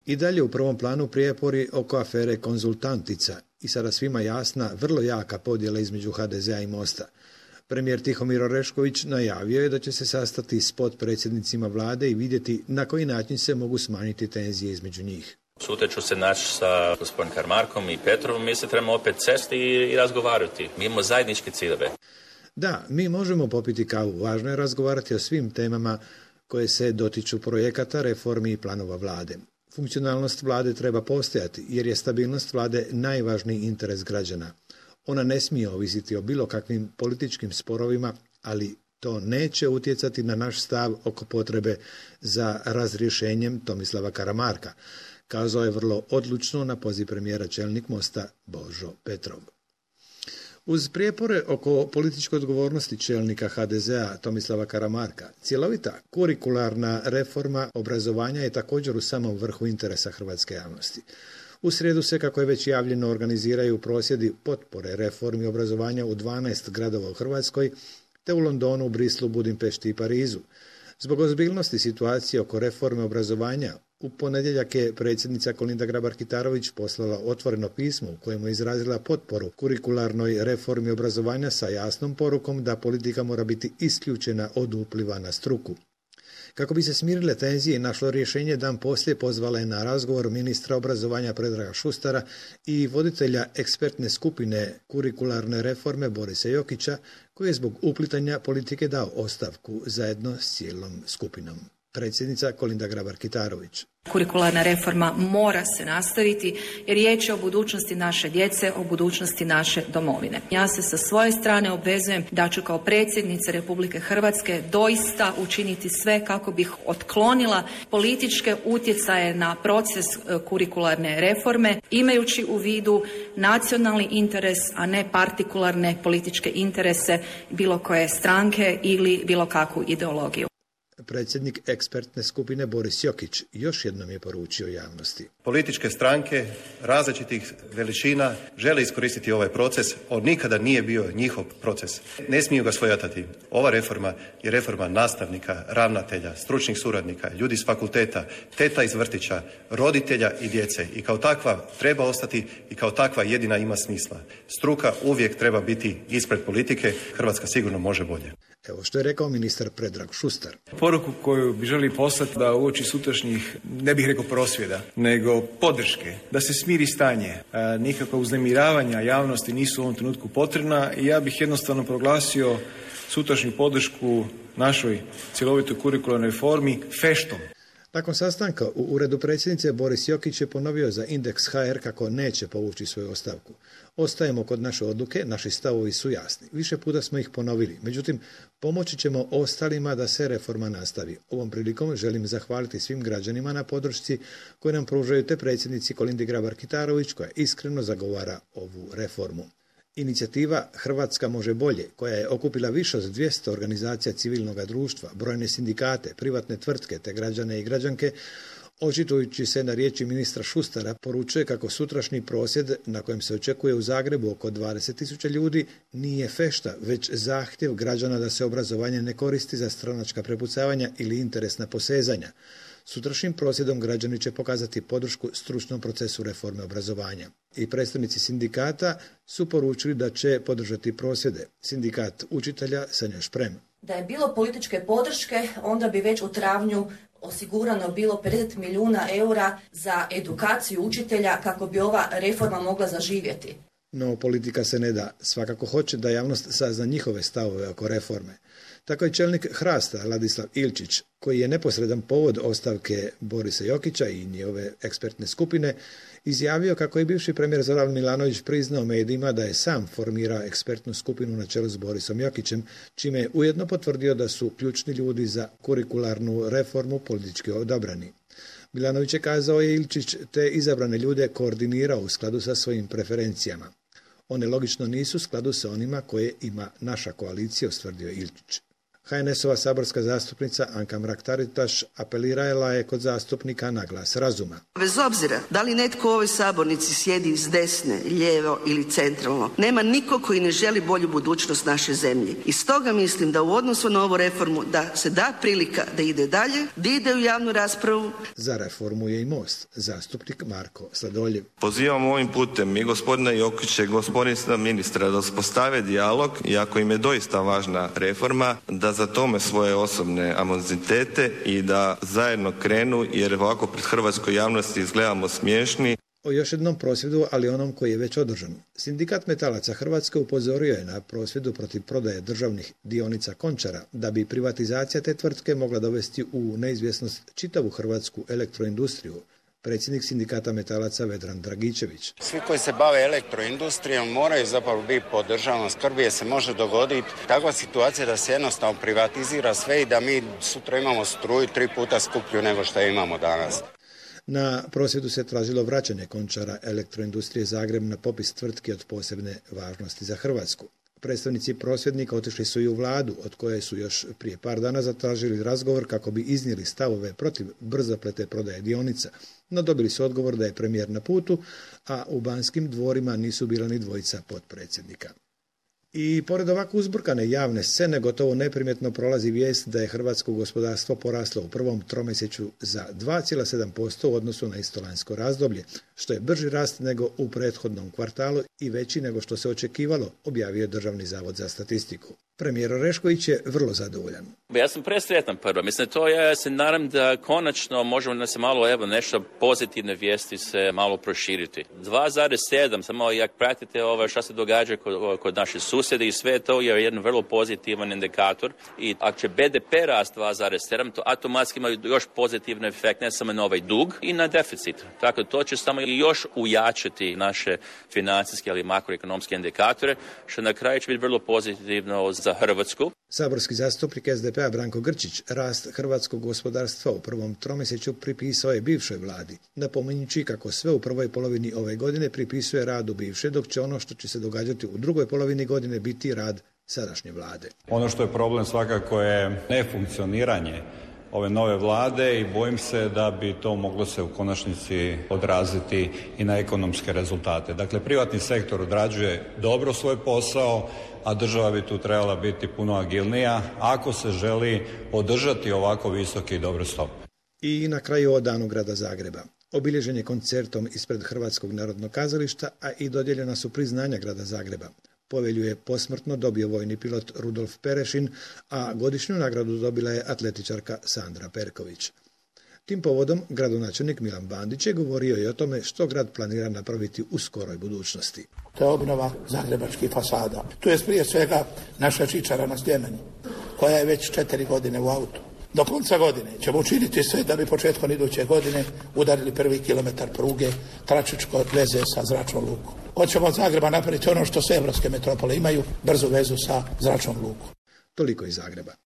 I dalje u prvom planu prijepori oko afere Konzultantica i sada svima jasna, vrlo jaka podjela između HDZ-a i Mosta. Premijer Tihomir Orešković najavio je da će se sastati s potpredsjednicima vlade i vidjeti na koji način se mogu smanjiti tenzije između njih. Sutra ću se naći sa gospodinom Karamarkom i Petrovom, mi se trebamo opet sesti i razgovarati. Mi imamo zajedničke ciljeve. Da, mi možemo popiti kavu. Važno je razgovarati o svim temama koje se dotiču projekata, reformi i planova vlade. Funkcionalnost vlade treba postojati jer je stabilnost vlade najvažniji interes građana. Ona ne smije ovisiti o bilo kakvim političkim sporovima, ali to neće utjecati na naš stav oko potrebe za razrješenjem Tomislava Karamarka, kazao je vrlo odlučno na poziv premijera čelnik Mosta Božo Petrov. Uz prijepore oko političke odgovornosti čelnika HDZ-a Tomislava Karamarka, cjelovita kurikularna reforma obrazovanja je također u samom vrhu interesa hrvatske javnosti. U srijedu se, kako je već javljeno, organiziraju prosvjedi potpore reformi obrazovanja u 12 gradova u Hrvatskoj, te u Londonu, Brislu, Budimpešti i Parizu. Zbog ozbiljnosti situacije oko reforme obrazovanja, u ponedjeljak je predsjednica Kolinda Grabar-Kitarović poslala otvoreno pismo u kojemu je izrazila potporu kurikularnoj reformi obrazovanja sa jasnom porukom da politika mora biti isključena od upliva na struku. Kako bi se smirile tenzije i našlo rješenje, dan poslije pozvala je na razgovor ministra obrazovanja Predraga Šustara i voditelja ekspertne skupine kurikularne reforme Borisa Jokića, koji je zbog uplitanja politike dao ostavku zajedno s cijelom skupinom. Predsjednica Kolinda Grabar-Kitarović. Kurikularna reforma mora se nastaviti jer riječ je o budućnosti naše djece, o budućnosti naše domovine. Ja se sa svoje strane obvezujem da ću kao predsjednica Republike Hrvatske doista učiniti sve kako bih otklonila političke utjecaje na proces kurikularne reforme, imajući u vidu nacionalni interes, a ne partikularne političke interese bilo koje stranke ili bilo kakvu ideologiju. Predsjednik ekspertne skupine Boris Jokić još jednom je poručio javnosti. Političke stranke različitih veličina žele iskoristiti ovaj proces. On nikada nije bio njihov proces. Ne smiju ga svojatati. Ova reforma je reforma nastavnika, ravnatelja, stručnih suradnika, ljudi s fakulteta, teta iz vrtića, roditelja i djece. I kao takva treba ostati i kao takva jedina ima smisla. Struka uvijek treba biti ispred politike. Hrvatska sigurno može bolje. Evo što je rekao ministar Predrag Šustar. Poruku koju bi želi poslati da uoči sutrašnjih, ne bih rekao prosvjeda, nego podrške, da se smiri stanje. Nikakva uznemiravanja javnosti nisu u ovom trenutku potrebna i ja bih jednostavno proglasio sutrašnju podršku našoj cjelovitoj kurikularnoj reformi feštom. Nakon sastanka u uredu predsjednice Boris Jokić je ponovio za Indeks HR kako neće povući svoju ostavku. Ostajemo kod naše odluke, naši stavovi su jasni. Više puta smo ih ponovili, međutim pomoći ćemo ostalima da se reforma nastavi. Ovom prilikom želim zahvaliti svim građanima na podršci koje nam pružaju te predsjednici Kolindi Grabar-Kitarović koja iskreno zagovara ovu reformu. Inicijativa Hrvatska može bolje, koja je okupila više od 200 organizacija civilnog društva, brojne sindikate, privatne tvrtke te građane i građanke, očitujući se na riječi ministra Šustara, poručuje kako sutrašnji prosvjed na kojem se očekuje u Zagrebu oko 20.000 ljudi nije fešta, već zahtjev građana da se obrazovanje ne koristi za stranačka prepucavanja ili interesna posezanja. Sutrašnjim prosvjedom građani će pokazati podršku stručnom procesu reforme obrazovanja. I predstavnici sindikata su poručili da će podržati prosvjede. Sindikat učitelja Sanja Šprem. Da je bilo političke podrške, onda bi već u travnju osigurano bilo 50 milijuna eura za edukaciju učitelja kako bi ova reforma mogla zaživjeti. No politika se ne da. Svakako hoće da javnost sazna njihove stavove oko reforme. Tako je čelnik Hrasta Ladislav Ilčić, koji je neposredan povod ostavke Borisa Jokića i njihove ekspertne skupine, izjavio kako je bivši premijer Zoran Milanović priznao medijima da je sam formirao ekspertnu skupinu na čelu s Borisom Jokićem, čime je ujedno potvrdio da su ključni ljudi za kurikularnu reformu politički odabrani. Milanović je kazao je Ilčić te izabrane ljude koordinirao u skladu sa svojim preferencijama. One logično nisu u skladu sa onima koje ima naša koalicija, ustvrdio Ilčić. HNS-ova saborska zastupnica Anka Mrak-Taritaš apelirala je kod zastupnika na glas razuma. Bez obzira da li netko u ovoj sabornici sjedi s desne, lijevo ili centralno, nema niko koji ne želi bolju budućnost naše zemlje. I stoga mislim da u odnosu na ovu reformu da se da prilika da ide dalje, da ide u javnu raspravu. Za reformu je i Most, zastupnik Marko Sladoljev. Pozivamo ovim putem i gospodina Jokića i gospodina ministra da uspostave dijalog i ako im je doista važna reforma, da zatome svoje osobne animozitete i da zajedno krenu, jer ovako pred hrvatskoj javnosti izgledamo smiješni. O još jednom prosvjedu, ali onom koji je već održan. Sindikat metalaca Hrvatske upozorio je na prosvjedu protiv prodaje državnih dionica Končara, da bi privatizacija te tvrtke mogla dovesti u neizvjesnost čitavu hrvatsku elektroindustriju. Predsjednik sindikata metalaca Vedran Dragičević. Svi koji se bave elektroindustrijom moraju zapravo biti pod državnom skrbi jer se može dogoditi takva situacija da se jednostavno privatizira sve i da mi sutra imamo struju 3 puta skuplju nego što imamo danas. Na prosvjedu se tražilo vraćanje Končara elektroindustrije Zagreb na popis tvrtki od posebne važnosti za Hrvatsku. Predstavnici prosvjednika otišli su i u vladu, od koje su još prije par dana zatražili razgovor kako bi iznijeli stavove protiv brzoplete prodaje dionica, no dobili su odgovor da je premijer na putu, a u Banskim dvorima nisu bila ni dvojica potpredsjednika. I pored ovako uzburkane javne scene gotovo neprimjetno prolazi vijest da je hrvatsko gospodarstvo poraslo u prvom tromjesečju za 2,7% u odnosu na isto lanjsko razdoblje, što je brži rast nego u prethodnom kvartalu i veći nego što se očekivalo, objavio Državni zavod za statistiku. Premijer Orešković je vrlo zadovoljan. Ja sam presretan prvo. Mislim, ja se nadam da konačno možemo da se malo, nešto pozitivne vijesti se malo proširiti. 2,7, samo jak pratite što se događa kod naše susjede i sve to je jedan vrlo pozitivan indikator. I ako će BDP rast 2,7, to automatski ima još pozitivan efekt ne samo na ovaj dug i na deficit. Tako to će samo još ujačati naše financijske ali makroekonomske indikatore, što na kraju će biti vrlo pozitivno za Hrvatsku. Saborski zastupnik SDP-a Branko Grčić rast hrvatskog gospodarstva u prvom tromjesečju pripisao je bivšoj vladi, napominjući kako sve u prvoj polovini ove godine pripisuje radu bivše, dok će ono što će se događati u drugoj polovini godine biti rad sadašnje vlade. Ono što je problem svakako je nefunkcioniranje ove nove vlade i bojim se da bi to moglo se u konačnici odraziti i na ekonomske rezultate. Dakle, privatni sektor odrađuje dobro svoj posao, a država bi tu trebala biti puno agilnija ako se želi održati ovako visoke i dobre stope. I na kraju o Danu grada Zagreba. Obilježen je koncertom ispred Hrvatskog narodnog kazališta, a i dodijeljena su priznanja grada Zagreba. Povelju je posmrtno dobio vojni pilot Rudolf Perešin, a godišnju nagradu dobila je atletičarka Sandra Perković. Tim povodom gradonačelnik Milan Bandić je govorio i o tome što grad planira napraviti u skoroj budućnosti. To je obnova zagrebačkih fasada. Tu je prije svega naša žičara na Sljemenu, koja je već 4 godine u autu. Do konca godine ćemo učiniti sve da bi početkom iduće godine udarili prvi kilometar pruge Tračičko veze sa zračnom lukom. Hoćemo od Zagreba napraviti ono što sve evropske metropole imaju, brzu vezu sa zračnom lukom. Toliko iz Zagreba.